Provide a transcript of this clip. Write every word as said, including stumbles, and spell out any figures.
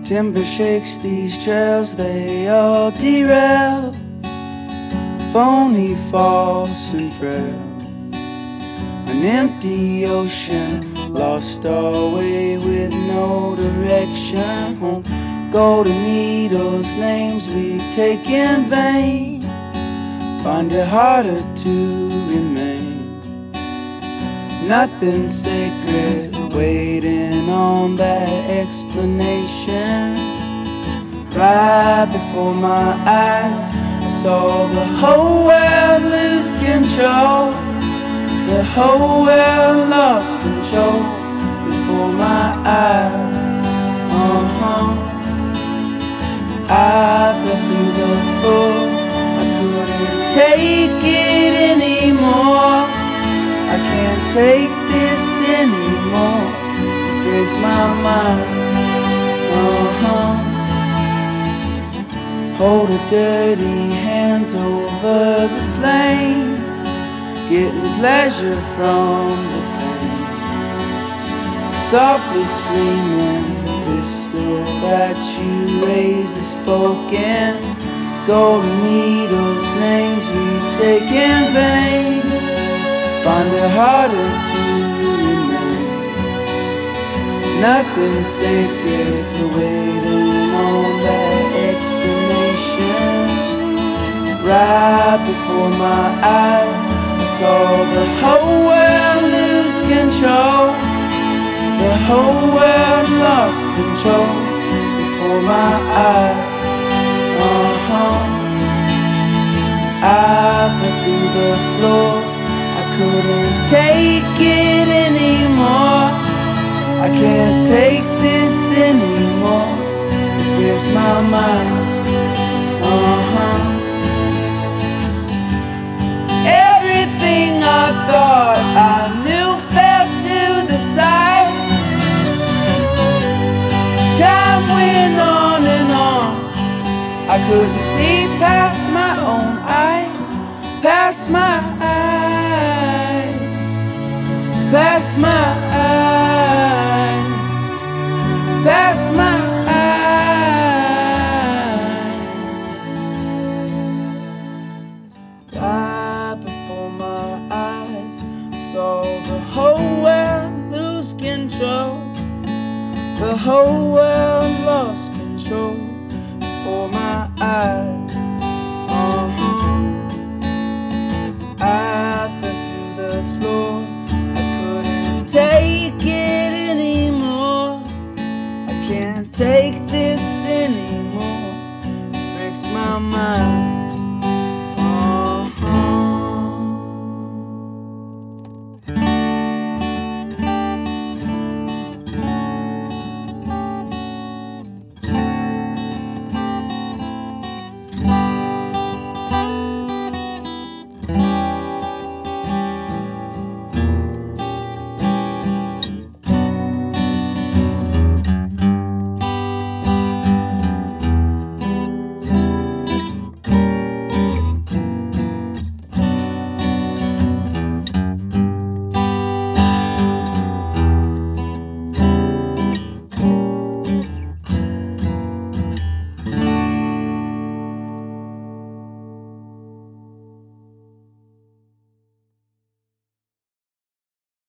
Timber shakes these trails, they all derail. Phony, false and frail. An empty ocean, lost our way with no direction. Home, golden needles, names we take in vain. Find it harder to remain. Nothing sacred, waiting on that explanation. Right before my eyes, I saw the whole world lose control. The whole world lost control before my eyes. Uh-huh. I fell through the floor. I couldn't take it anymore. I can't take this anymore. It breaks my mind. Uh-huh. Hold her dirty hands over the flames, getting pleasure from the pain. Softly screaming, the pistol that you raise is spoken. Golden needles, names we take in vain. Find it harder to remain. Nothing sacred, still waiting on that explanation. Right before my eyes, I saw the whole world lose control. The whole world lost control before my eyes. Uh-huh. I fell through the floor. I couldn't take it anymore. I can't take this anymore. It breaks my mind. Uh-huh. Everything I thought I knew fell to the side. Time went on and on. I couldn't see past my own eyes, past my eyes, past my eyes, past my eyes. Right before my eyes, I saw the whole world lose control. The whole world lost control before my eyes. Uh-huh. I fell through the floor. I couldn't take it anymore. I can't take this anymore. It breaks my mind.